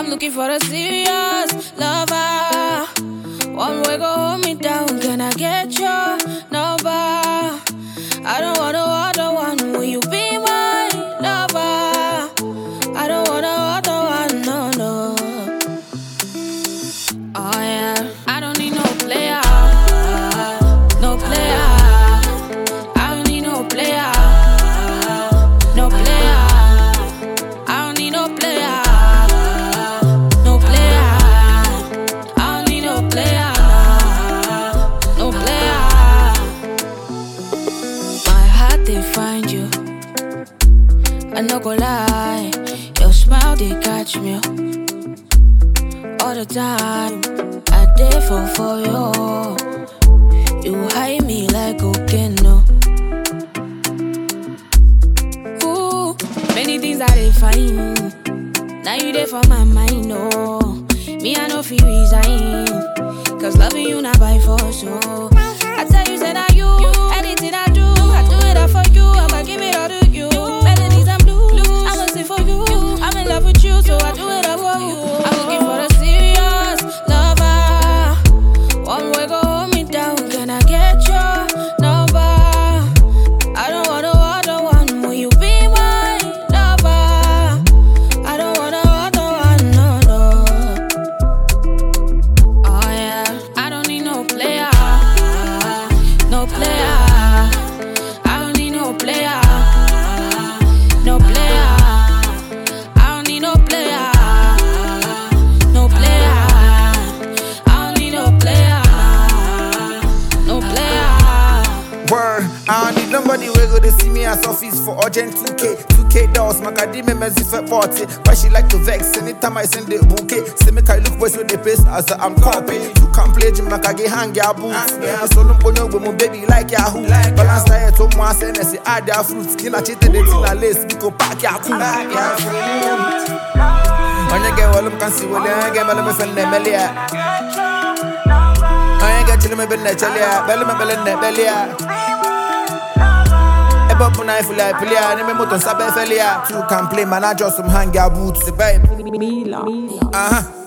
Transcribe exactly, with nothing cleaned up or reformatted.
I'm looking for a serious lover. One way go hold me down. Can I get your number? I don't want no other one. Will you be my lover? I don't want no other one, no, no. Oh yeah, I don't need no player, no player. I don't need no player, no player. I don't need no player, no player. I don't need no player, no player. My heart they find you. I no go lie, your smile they catch me all the time. I did fall for you. You hide me like cocaine, no. Ooh, many things I they find. Now you there for my mind, no. Me I no feel resign, cause loving you not by force, so I tell you, say that you, anything I do, I do it all for you. I'ma give it all to you. Melodies and blues, I'ma sing for you. I'm in love with you, so I do it all for you. I'm looking for a serious lover. One way go hold me down. Can I get your number? I don't want no other one. Will you be my lover? I don't want no other one, no, no. Oh yeah, I don't need no player, no player. I don't need no player, no player. I don't need no player, no player. I don't need no player, no player. Word, I don't need nobody wey go to see me as office for urgent two K. two K dolls, my God, me messy for party. Why she like to vex anytime I send the bouquet? Say me I look boys with the pace as I'm copy. You can play gym like I get hang your boots. I saw them ponyo with my baby like Yahoo. Balance diet to moi, say me say add their fruits. Skin a cheated the thing a lace, we go pack your cool. When you get all them can see, when you get all them friend them melia. I ain't get chillin' me bin the chelia, belly me belly ne belia. Eba puna ifu like pilia, ni me moton sabe felia. You can play man, I just some hang your boots, babe. Uh huh.